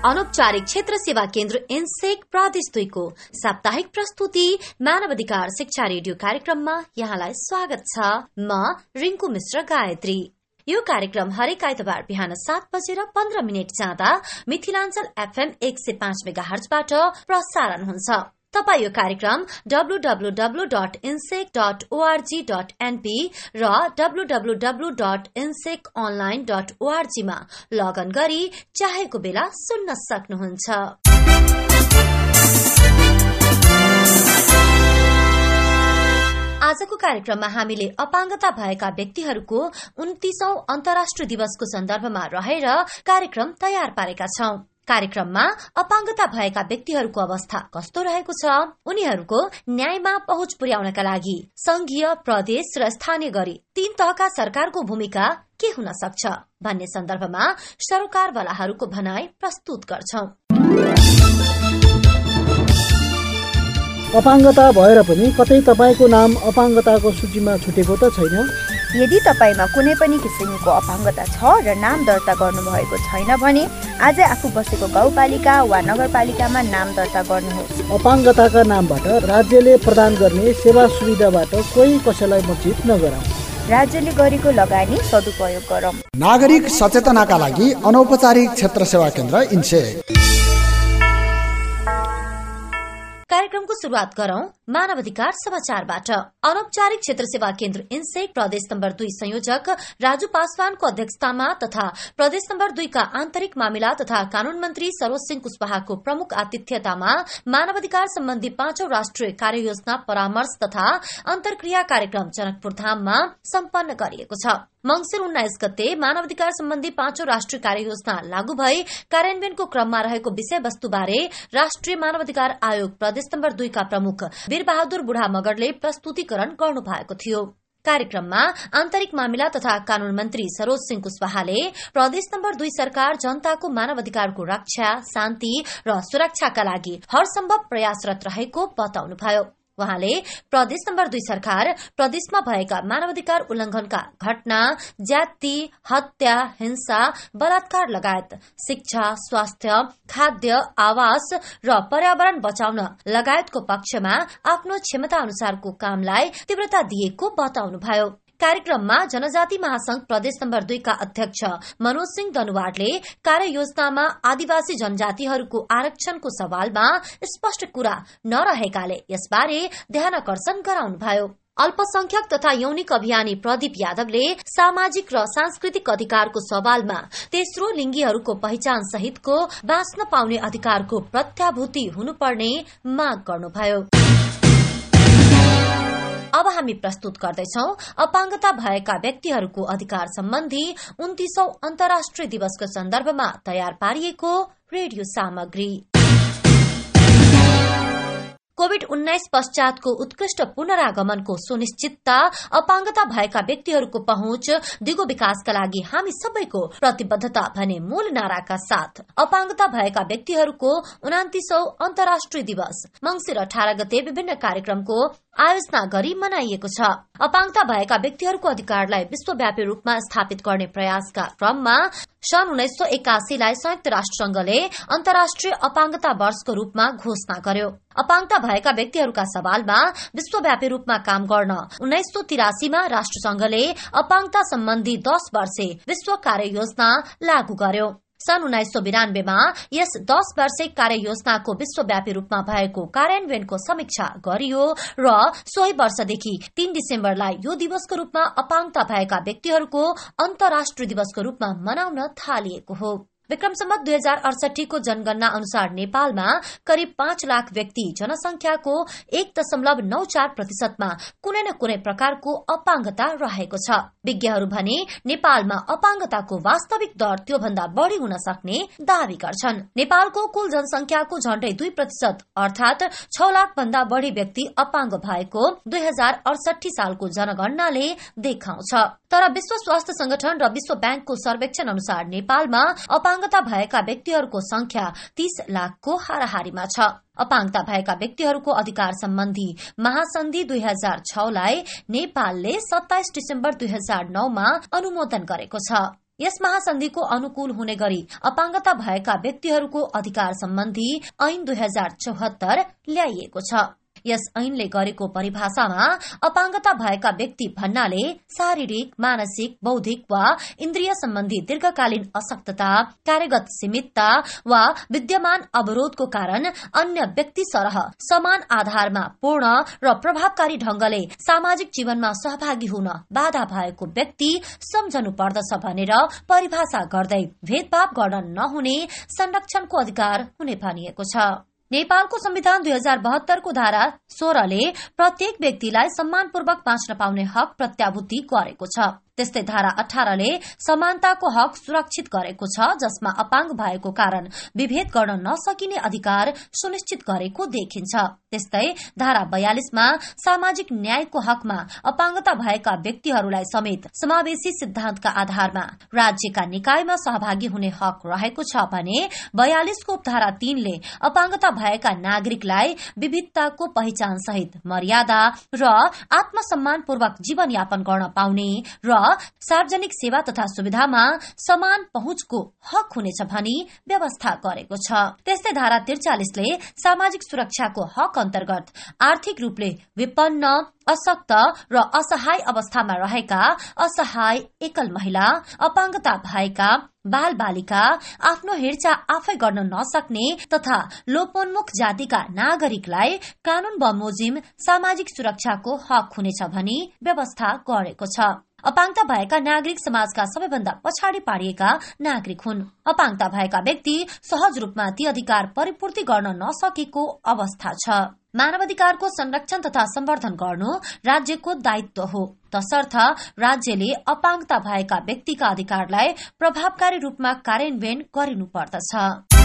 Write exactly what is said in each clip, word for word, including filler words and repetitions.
अनौपचारिक क्षेत्र सेवा केन्द्र इन्सेक प्रदेश दुईको साप्ताहिक प्रस्तुति मानव अधिकार शिक्षा रेडियो कार्यक्रममा यहाँलाई स्वागत छ। म रिङ्कु मिश्र गायत्री। यो कार्यक्रम हरेक आइतबार बिहान सात बजेर पन्ध्र मिनट जाँदा मिथिलाञ्चल एफएम एक सय पाँच मेगा हर्जबाट प्रसारण हुन्छ। तपाई यो कार्यक्रम W W W dot INSEC dot ORG dot NP र W W W dot INSEC online dot ORG मा लगन गरी चाहेको बेला सुन्न सक्नुहुन्छ। आजको कार्यक्रममा हामीले अपाङ्गता भएका व्यक्तिहरूको उन्तीसौं अन्तर्राष्ट्रिय दिवसको सन्दर्भमा रहेर कार्यक्रम तयार पारेका छौं। कार्यक्रममा अपाङ्गता भएका व्यक्तिहरूको अवस्था कस्तो रहेको छ, उनीहरूको न्यायमा पहुँच पुर्याउनका लागि संघीय, प्रदेश र स्थानीय गरी तीन तहका सरकारको भूमिका के हुन सक्छ भन्ने सन्दर्भमा सरकारवालाहरूको भनाई प्रस्तुत गर्छौं। अपाङ्गता भएर पनि कतै तपाईको नाम अपाङ्गताको सूचीमा छुटेको त छैन। यदि तपाईमा कुनै पनि किसिमको अपाङ्गता छ र नाम दर्ता गर्नुभएको छैन भने आजै आफू बसेको गाउँपालिका वा नगरपालिकामा नाम दर्ता गर्नुहोस्। अपाङ्गताका नामबाट राज्यले प्रदान गर्ने सेवा सुविधाबाट कोही कसैलाई वञ्चित नगरौँ। राज्यले गरेको लगानी सदुपयोग गरौँ। नागरिक सचेतनाका लागि अनौपचारिक क्षेत्र सेवा केन्द्र इन्सेक। कार्यक्रमको शुरूआत गरौं मानव अधिकार समाचारबाट। अनौपचारिक क्षेत्र सेवा केन्द्र इन्सेक प्रदेश नम्बर दुई संयोजक राजु पासवानको अध्यक्षतामा तथा प्रदेश नम्बर दुईका आन्तरिक मामिला तथा कानून मन्त्री सरोज सिंह कुशवाहाको प्रमुख आतिथ्यतामा मानव अधिकार सम्बन्धी पाँचौं राष्ट्रिय कार्ययोजना परामर्श तथा अन्तर्क्रिया कार्यक्रम जनकपुर धाममा सम्पन्न गरिएको छ। मंगिर उन्नाइस गते मानव अधिकार सम्बन्धी पाँचौं राष्ट्रिय कार्ययोजना लागू भई कार्यान्वयनको क्रममा रहेको विषयवस्तुबारे राष्ट्रिय मानव अधिकार आयोग प्रदेश नम्बर दुईका प्रमुख वीरबहादुर बुढा मगरले प्रस्तुतिकरण गर्नु भएको थियो। कार्यक्रममा आन्तरिक मामिला तथा कानून मन्त्री सरोज सिंह कुशवाहाले प्रदेश नम्बर दुई सरकार जनताको मानव अधिकारको रक्षा, शान्ति र सुरक्षाका लागि हरसम्भव प्रयासरत रहेको बताउनुभयो। वहाँले प्रदेश नम्बर दुई सरकार प्रदेशमा भएका मानवाधिकार उल्लंघनका घटना, ज्यादती, हत्या, हिंसा, बलात्कार लगायत शिक्षा, स्वास्थ्य, खाद्य, आवास र पर्यावरण बचाउन लगायतको पक्षमा आफ्नो क्षमता अनुसारको कामलाई तीव्रता दिएको बताउनुभयो। कार्यक्रममा जनजाति महासंघ प्रदेश नम्बर दुईका अध्यक्ष मनोज सिंह दनुवारले कार्ययोजनामा आदिवासी जनजातिहरूको आरक्षणको सवालमा स्पष्ट कुरा नरहेकाले यसबारे ध्यानकर्षण गराउनुभयो। अल्पसंख्यक तथा यौनिक अभियानी प्रदीप यादवले सामाजिक र सांस्कृतिक अधिकारको सवालमा तेस्रो लिङ्गीहरूको पहिचान सहितको बाँच्न पाउने अधिकारको प्रत्याभूति हुनुपर्ने माग गर्नुभयो। अब हामी प्रस्तुत गर्दैछौ अपाङ्गता भएका व्यक्तिहरूको अधिकार सम्बन्धी उन्तीसौं अन्तर्राष्ट्रिय दिवसको सन्दर्भमा तयार पारिएको रेडियो सामग्री। कोविड उन्नाइस पश्चातको उत्कृष्ट पुनरागमनको सुनिश्चितता, अपाङ्गता भएका व्यक्तिहरूको पहुँच, दिगो विकासका लागि हामी सबैको प्रतिबद्धता भने मूल नाराका साथ अपाङ्गता भएका व्यक्तिहरूको उनान्तीसौं अन्तर्राष्ट्रिय दिवस मंगिर अठार गते विभिन्न कार्यक्रमको आयोजना गरी मनाइएको छ। अपाङ्गता भएका व्यक्तिहरूको अधिकारलाई विश्वव्यापी रूपमा स्थापित गर्ने प्रयासका क्रममा सन् उन्नाइस सौ एकासीलाई संयुक्त राष्ट्र संघले अन्तर्राष्ट्रिय अपाङ्गता वर्षको रूपमा घोषणा गर्यो। अपाङ्गता भएका व्यक्तिहरूका सवालमा विश्वव्यापी रूपमा काम गर्न उन्नाइस सौ तिरासीमा राष्ट्र संघले अपाङ्गता सम्बन्धी दश वर्षे विश्व कार्ययोजना लागू गर्यो। सन् उन्नाइस सौ बिरानब्बेमा यस दश वर्षे कार्ययोजनाको विश्वव्यापी रूपमा भएको कार्यान्वयनको समीक्षा गरियो र सोही वर्षदेखि तीन डिसेम्बरलाई यो दिवसको रूपमा अपाङ्गता भएका व्यक्तिहरूको अन्तर्राष्ट्रिय दिवसको रूपमा मनाउन थालिएको हो। विक्रम सम्वत दुई हजार अडसठीको जनगणना अनुसार नेपालमा करिब पाँच लाख व्यक्ति जनसंख्याको एक दशमलव नौ चार प्रतिशतमा कुनै न कुनै प्रकारको अपाङ्गता रहेको छ। विज्ञहरू भने नेपालमा अपाङ्गताको वास्तविक दर त्योभन्दा बढ़ी हुन सक्ने दावी गर्छन्। नेपालको कुल जनसंख्याको झण्डै दुई प्रतिशत अर्थात छ लाख भन्दा बढ़ी व्यक्ति अपाङ्ग भएको दुई हजार अडसठी सालको जनगणनाले देखाउँछ। तर विश्व स्वास्थ्य संगठन र विश्व ब्याङ्कको सर्वेक्षण अनुसार नेपालमा अपाङ्गता भएका व्यक्तिहरूको संख्या तीस लाखको हाराहारीमा छ। अपाङ्गता भएका व्यक्तिहरूको अधिकार सम्बन्धी महासन्धि दुई हजार छलाई नेपालले सत्ताइस डिसेम्बर दुई हजार नौमा अनुमोदन गरेको छ। यस महासन्धिको अनुकूल हुने गरी अपाङ्गता भएका व्यक्तिहरूको अधिकार सम्बन्धी ऐन दुई हजार चौहत्तर ल्याइएको छ। यस ऐनले गरेको परिभाषामा अपाङ्गता भएका व्यक्ति भन्नाले शारीरिक, मानसिक, बौद्धिक वा इन्द्रिय सम्बन्धी दीर्घकालीन अशक्तता, कार्यगत सीमितता वा विद्यमान अवरोधको कारण अन्य व्यक्ति सरह समान आधारमा पूर्ण र प्रभावकारी ढंगले सामाजिक जीवनमा सहभागी हुन बाधा भएको व्यक्ति सम्झनु पर्दछ भनेर परिभाषा गर्दै भेदभाव गर्न नहुने संरक्षणको अधिकार हुने भनिएको छ। नेपालको संविधान दुई हजार बहत्तरको धारा सोह्रले प्रत्येक व्यक्तिलाई सम्मानपूर्वक बाँच्न पाउने हक प्रत्याभूति गरेको छ। त्यस्तै धारा अठारले समानताको हक सुरक्षित गरेको छ, जसमा अपाङ्ग भएको कारण विभेद गर्न नसकिने अधिकार सुनिश्चित गरेको देखिन्छ। त्यस्तै धारा बयालिसमा सामाजिक न्यायको हकमा अपाङ्गता भएका व्यक्तिहरूलाई समेत समावेशी सिद्धान्तका आधारमा राज्यका निकायमा सहभागी हुने हक रहेको छ भने बयालिसको धारा तीनले अपाङ्गता भएका नागरिकलाई विविधताको पहिचान सहित मर्यादा र आत्मसम्मानपूर्वक जीवनयापन गर्न पाउने र सार्वजनिक सेवा तथा सुविधामा समान पहुँचको हक हुनेछ भनी व्यवस्था गरेको छ। त्यस्तै धारा त्रिचालिसले सामाजिक सुरक्षाको हक अन्तर्गत आर्थिक रूपले विपन्न, अशक्त र असहाय अवस्थामा रहेका असहाय एकल महिला, अपाङ्गता भएका बाल बालिका, आफ्नो हेरचाह आफै गर्न नसक्ने तथा लोपोन्मुख जातिका नागरिकलाई कानून बमोजिम सामाजिक सुरक्षाको हक हुनेछ भनी व्यवस्था गरेको छ। अपाङ्गता भएका नागरिक समाजका सबैभन्दा पछाडि पारिएका नागरिक हुन्। अपाङ्गता भएका व्यक्ति सहज रूपमा ती अधिकार परिपूर्ति गर्न नसकेको अवस्था छ। मानवाधिकारको संरक्षण तथा सम्वर्धन गर्नु राज्यको दायित्व हो, तसर्थ राज्यले अपाङ्गता भएका व्यक्तिका अधिकारलाई प्रभावकारी रूपमा कार्यान्वयन गरिनुपर्दछ।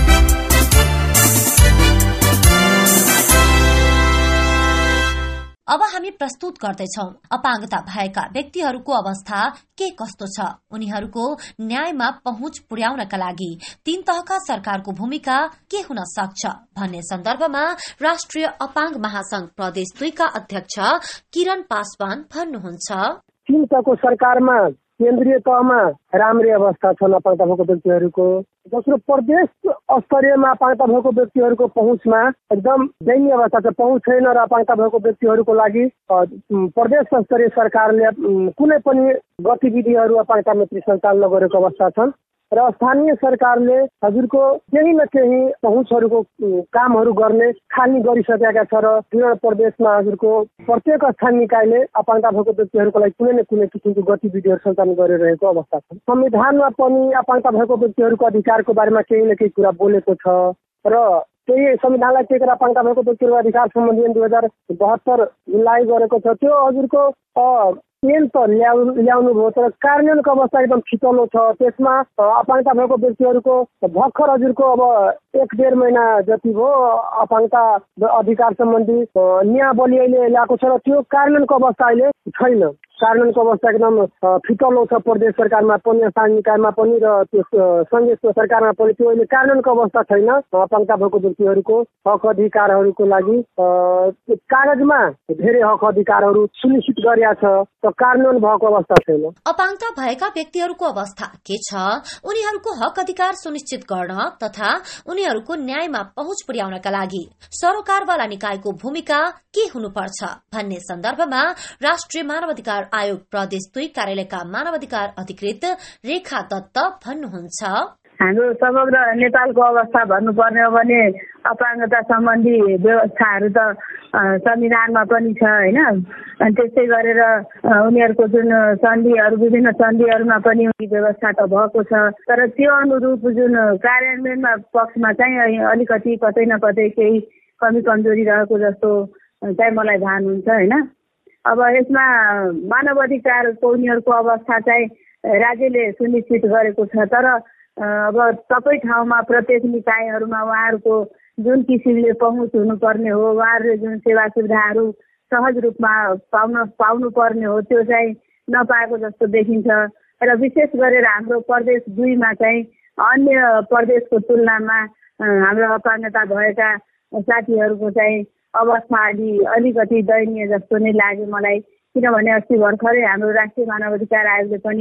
अब हामी प्रस्तुत गर्दैछौ अपाङ्गता भएका व्यक्तिहरूको अवस्था के कस्तो छ, उनीहरूको न्यायमा पहुँच पुर्याउनका लागि तीन तहका सरकारको भूमिका के हुन सक्छ भन्ने सन्दर्भमा राष्ट्रिय अपाङ्ग महासंघ प्रदेश दुईका अध्यक्ष किरण पासवान भन्नुहुन्छ। तीन तहको सरकारमा केन्द्रीय तहमा राम्रै अवस्था छन् अपाङ्गता भएको व्यक्तिहरूको। दोस्रो, प्रदेश स्तरीयमा अपाङ्गता भएको व्यक्तिहरूको पहुँचमा एकदम दयनीय अवस्था छ। पहुँच छैन र अपाङ्गता भएको व्यक्तिहरूको लागि प्रदेश स्तरीय सरकारले कुनै पनि गतिविधिहरू अपाङ्गता मित्री सञ्चालन नगरेको अवस्था छन् र स्थानीय सरकारले हजुरको केही न केही पहुँचहरूको कामहरू गर्ने खाली गरिसकेका छ र विभिन्न प्रदेशमा हजुरको प्रत्येक स्थानीय निकायले अपाङ्गता भएको व्यक्तिहरूको लागि कुनै न कुनै किसिमको गतिविधिहरू सञ्चालन गरिरहेको अवस्था छ। संविधानमा पनि अपाङ्गता भएको व्यक्तिहरूको अधिकारको बारेमा केही न केही कुरा बोलेको छ र त्यही संविधानलाई टेकेर अपाङ्गता भएको व्यक्तिहरूको अधिकार सम्बन्धी दुई हजार बहत्तर लागू गरेको छ। त्यो हजुरको ऐन त ल्याउ ल्याउनु भयो तर कार्यान्वयनको अवस्था एकदम फितलो छ। त्यसमा अपाङ्गता भएको व्यक्तिहरूको भर्खर हजुरको अब एक डेढ महिना जति भयो अपाङ्गता अधिकार सम्बन्धी नियमावली अहिले ल्याएको छ र त्यो कार्यान्वयनको अवस्था अहिले छैन। कार्यान्वयनको अवस्था एकदम फितलो छ प्रदेश सरकारमा पनि, स्थानीय निकायमा पनि र त्यो संघीय सरकारमा पनि। त्यो अहिले कार्यान्वयनको अवस्था छैन। अपाङ्गता भएको व्यक्तिहरूको हक अधिकारहरूको लागि कागजमा धेरै हक अधिकारहरू सुनिश्चित गरिएको छ, कार्यान्वयन भएको अवस्था छैन। अपाङ्गता भएका व्यक्तिहरूको अवस्था के छ, उनीहरूको हक अधिकार सुनिश्चित गर्न तथा उनीहरूको न्यायमा पहुँच पुर्याउनका लागि सरकारवाला निकायको भूमिका के हुनुपर्छ भन्ने सन्दर्भमा राष्ट्रिय मानवाधिकार आयोग प्रदेश दुई कार्यालयका मानवाधिकार अधिकृत रेखा दत्त भन्नुहुन्छ। हाम्रो समग्र नेपालको अवस्था भन्नुपर्ने हो भने अपाङ्गता सम्बन्धी व्यवस्थाहरू त संविधानमा पनि छ होइन। अनि त्यस्तै गरेर उनीहरूको जुन सन्धिहरू विभिन्न सन्धिहरूमा पनि व्यवस्था त भएको छ, तर त्यो अनुरूप जुन कार्यान्वयनमा पक्षमा चाहिँ अलिकति कतै न कतै केही कमी कमजोरी रहेको जस्तो चाहिँ मलाई भान हुन्छ होइन। अब यसमा मानव अधिकारको उनीहरूको अवस्था चाहिँ राज्यले सुनिश्चित गरेको छ, तर अब सबै ठाउँमा प्रत्येक निकायहरूमा उहाँहरूको जुन किसिमले पहुँच हुनुपर्ने हो, उहाँहरूले जुन सेवा सुविधाहरू सहज रूपमा पाउन पाउनु पर्ने हो त्यो चाहिँ नपाएको जस्तो देखिन्छ। र विशेष गरेर हाम्रो प्रदेश दुईमा चाहिँ अन्य प्रदेशको तुलनामा हाम्रो अपाङ्गता भएका साथीहरूको चाहिँ अवस्था अलि अलिकति दयनीय जस्तो नै लाग्यो मलाई। किनभने अस्ति भर्खरै हाम्रो राष्ट्रिय मानवाधिकार आयोगले पनि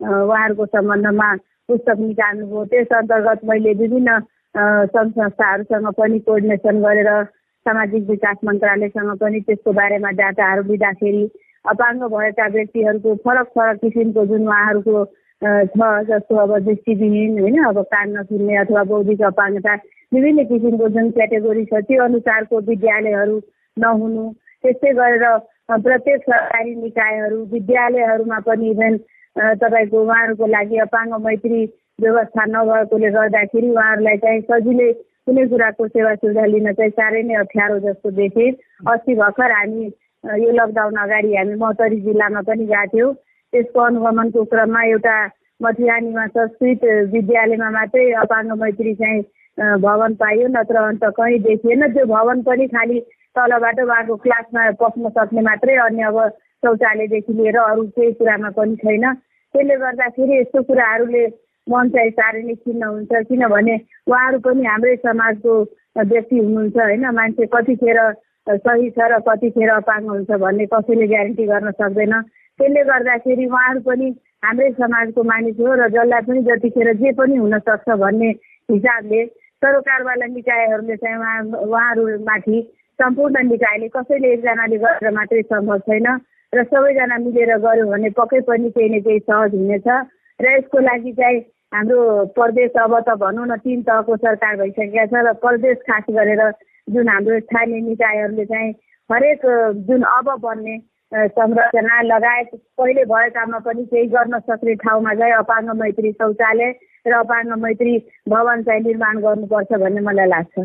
उहाँहरूको सम्बन्धमा पुस्तक निकाल्नुभयो। त्यस अन्तर्गत मैले विभिन्न सङ्घ संस्थाहरूसँग पनि कोअर्डिनेसन गरेर सामाजिक विकास मन्त्रालयसँग पनि त्यसको बारेमा डाटाहरू दिँदाखेरि अपाङ्ग भएका व्यक्तिहरूको फरक फरक किसिमको जुन उहाँहरूको छ, जस्तो अब दृष्टिविहीन होइन, अब कान नसुन्ने अथवा बौद्धिक अपाङ्गता, विभिन्न किसिमको जुन क्याटेगोरी छ त्यो अनुसारको विद्यालयहरू नहुनु, त्यस्तै गरेर प्रत्येक सरकारी निकायहरू विद्यालयहरूमा पनि इभेन तपाईँको उहाँहरूको लागि अपाङ्ग मैत्री व्यवस्था नभएकोले गर्दाखेरि उहाँहरूलाई चाहिँ सजिलै कुनै कुराको सेवा सुविधा लिन चाहिँ साह्रै नै अप्ठ्यारो जस्तो देखेँ। अस्ति भर्खर हामी यो लकडाउन अगाडि हामी महोत्तरी जिल्लामा पनि गएको थियौँ। त्यसको अनुगमनको क्रममा एउटा मथिरानीमा संस्कृत विद्यालयमा मात्रै अपाङ्ग मैत्री चाहिँ भवन पाइयो, नत्र अन्त कहीँ देखिएन। त्यो भवन पनि खालि तलबाट उहाँको क्लासमा पस्न सक्ने मात्रै, अन्य अब शौचालयदेखि लिएर अरू केही कुरामा पनि छैन। त्यसले गर्दाखेरि यस्तो कुराहरूले मन चाहिँ साह्रै नै खिन्न हुन्छ, किनभने उहाँहरू पनि हाम्रै समाजको व्यक्ति हुनुहुन्छ होइन। मान्छे कतिखेर सही छ र कतिखेर अपाङ्ग हुन्छ भन्ने कसैले ग्यारेन्टी गर्न सक्दैन। त्यसले गर्दाखेरि उहाँहरू पनि हाम्रै समाजको मानिस हो र जसलाई पनि जतिखेर जे पनि हुनसक्छ भन्ने हिसाबले सरोकारवाला निकायहरूले चाहिँ उहाँ उहाँहरूमाथि सम्पूर्ण निकायले कसैले एकजनाले गरेर मात्रै सम्भव छैन र सबैजना मिलेर गऱ्यो भने पक्कै पनि केही न केही सहज हुनेछ। र यसको लागि चाहिँ हाम्रो प्रदेश अब त भनौँ न तीन तहको सरकार भइसकेका छ र प्रदेश खास गरेर जुन हाम्रो स्थानीय निकायहरूले चाहिँ हरेक जुन अब बन्ने संरचना लगायत पहिले भएकामा पनि केही गर्न सक्ने ठाउँमा चाहिँ अपाङ्ग मैत्री शौचालय र अपाङ्ग मैत्री भवन चाहिँ निर्माण गर्नुपर्छ भन्ने मलाई लाग्छ।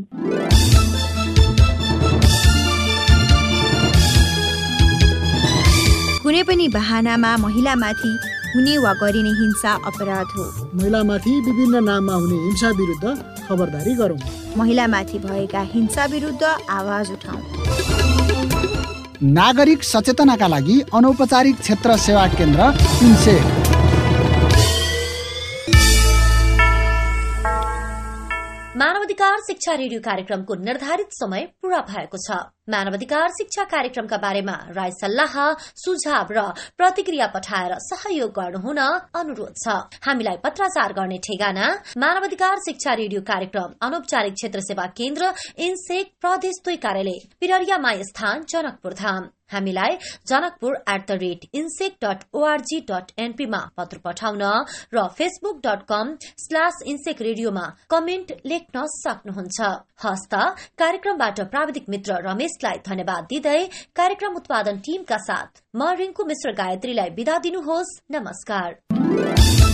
कुनै पनि बहानामा महिलामाथि हुने वा गरिने हिंसा अपराध हो। महिलामाथि विभिन्न नाममा हुने हिंसा विरुद्ध खबरदारी गरौँ। महिलामाथि भएका हिंसा विरुद्ध आवाज उठाउँ। नागरिक सचेतनाका लागि अनौपचारिक क्षेत्र सेवा केन्द्र इन्सेक। मानवाधिकार शिक्षा रेडियो कार्यक्रमको निर्धारित समय पूरा भएको छ। मानवाधिकार शिक्षा कार्यक्रमका बारेमा राय सल्लाह, सुझाव र प्रतिक्रिया पठाएर सहयोग गर्नुहुन अनुरोध छ। हामीलाई पत्राचार गर्ने ठेगाना मानवाधिकार शिक्षा रेडियो कार्यक्रम अनौपचारिक क्षेत्र सेवा केन्द्र इन्सेक प्रदेश दुई कार्यालय पिररिया स्थान जनकपुर धाम। हामीलाई Janakpur at the rate INSEC dot ORG डट एनपीमा पत्र पठाउन र facebook dot com slash INSEC रेडियोमा कमेन्ट लेख्न सक्नुहुन्छ। हस्त कार्यक्रमबाट प्राविधिक मित्र रमेशलाई धन्यवाद दिँदै कार्यक्रम उत्पादन टीमका साथ म रिङ्कु मिश्र गायत्रीलाई बिदा दिनुहोस्। नमस्कार।